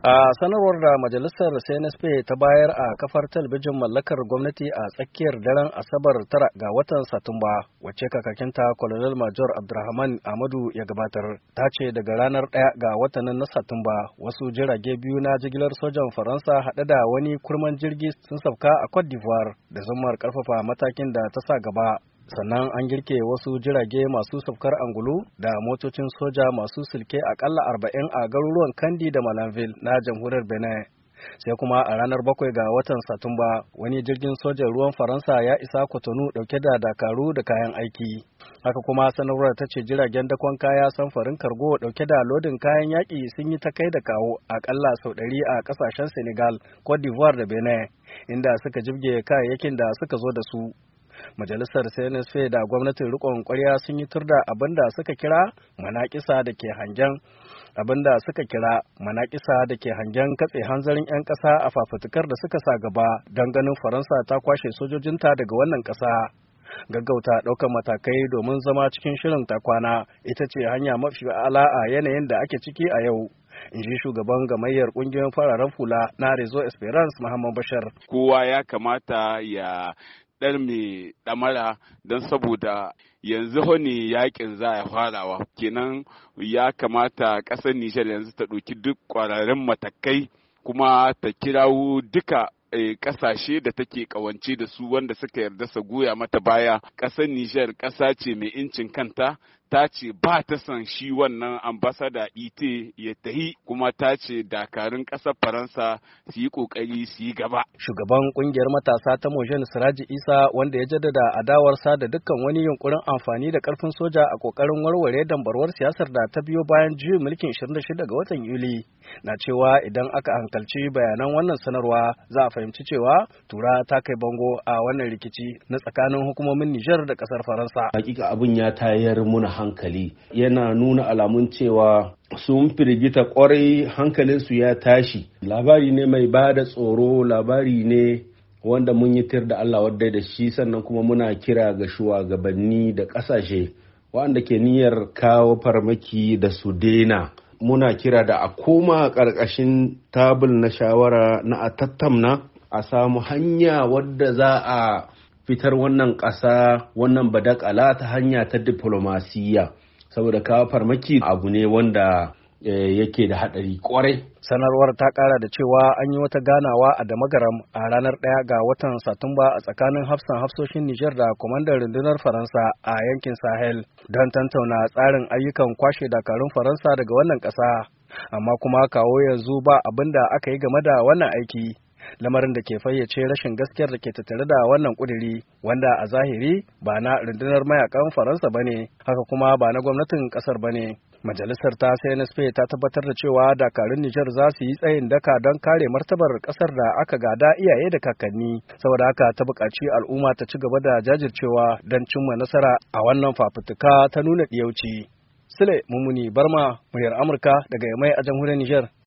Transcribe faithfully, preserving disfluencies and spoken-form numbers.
A sanarwar da majalisar C N S P ta bayar a kafar talabijin mallakar gwamnati a tsakiyar daren Asabar tara ga watan Satumba, wacce kakakinta Colonel Major Abdurrahman Ahmadu ya gabatar, ta ce daga ranar ɗaya ga watan na Satumba wasu jirage biyu na jigilar sojan Faransa haɗe da wani kurman jirgi sun sauka a Cote d'Ivoire da zummar ƙarfafa matakin da ta sa gaba. Sannan an girke wasu jirage masu saukar angulu da motocin soja masu silke akalla arba'in a garuruwan Kandi da Malanville na jamhuriyar Benin. Sai kuma a ranar bakwai ga watan Satumba wani jirgin sojan ruwan Faransa ya isa Cotonou dauke da dakaru da kayan aiki. Haka kuma sanarwar ta ce jiragen dakon kaya samfarin kargo dauke da lodin kayan yaƙi sun yi ta kai da kawo akalla sau ɗari a ƙasashen Senegal, Cote d'Ivoire da Benin, inda suka jibge kayayyakin da suka zo da su. Majalisar C N S P da gwamnatin rikon kwarya sun yi tur da abin da suka kira manakisa da ke hangen abin da suka kira manakisa da ke hangen katse hanzarin 'yan ƙasa a fafutukar da suka sa gaba don ganin Faransa ta kwashe sojojinta daga wannan ƙasa. Gaggauta ɗaukar matakai domin zama cikin shirin ta kwana ita ce hanya mafi ala a yanayin da ake ciki a yau, in ji shugaban gamayyar ƙungiyar fararen hula na Rezo Esperance Muhammad Bashar. Kowa ya kamata ya ɗar mai ɗamara don saboda yanzu ne yakin za a farawa, kenan ya kamata ƙasar Nijar yanzu ta ɗauki duk ƙwararrun matakai kuma ta kirawo duka ƙasashe da take ƙawance da su wanda suka yarda su goya mata baya. Ƙasar Nijar ƙasa ce mai incin kanta, ta ce ba ta son shi wannan ambasada ite ya tahi, kuma ta ce dakarun ƙasar Faransa su yi ƙoƙari su yi gaba. Shugaban ƙungiyar matasa ta Mojen Siraji Isa, wanda ya jaddada adawarsa da dukkan wani yunkurin amfani da ƙarfin soja a ƙoƙarin warware dambarwar siyasar da ta biyo bayan juyin mulkin ashirin da shida ga watan Yuli, na cewa idan aka hankalci bayanan wannan sanarwa za a fahimci cewa tura ta kai bango a wannan rikici na tsakanin hukumomin Nijar da ƙasar Faransa. Hakika abin ya tayar muna hankali, yana nuna alamun cewa sun firgita kwarai, hankalinsu ya tashi. Labari ne mai ba da tsoro, labari ne wanda mun yi tir da Allah wadda da shi, sannan kuma muna kira ga shugabanni da ƙasashe waɗanda ke niyyar kawo farmaki da su daina. Muna kira da a koma ƙarƙashin tabul na shawara na a tattamna a samu hanya wadda za a fitar wannan ƙasa wannan badakala ta hanya ta diplomasiya, saboda kawo farmaki abu ne wanda yake da haɗari kwarai. Sanarwar ta ƙara da cewa an yi wata ganawa a Damagaram a ranar ɗaya ga watan Satumba a tsakanin hafsan hafsoshin Nijar da kwamandan rundunar Faransa a yankin Sahel don tantauna tsarin ayyukan kwashe dakarun Faransa daga wannan ƙasa. Amma kuma kawo yanzu ba abin da aka yi game da wannan aiki. Lamarin da ke fayyace rashin gaskiyar da ke tattare da wannan kuduri, wanda a zahiri ba na rundunar mayakan Faransa bane, haka kuma ba na gwamnatin kasar bane. Majalisar ta C N S P ta tabbatar da cewa dakarun Nijar za su yi tsayin daka don kare martabar kasar da aka gada iyaye da kakanni, saboda haka ta buƙaci al'umma ta ci gaba da jajircewa don cimma nasara a wannan fafutuka ta nuna ɗiyauci. Sule Mumuni Barma, muryar Amurka daga Yamai a jamhuriyar Nijar.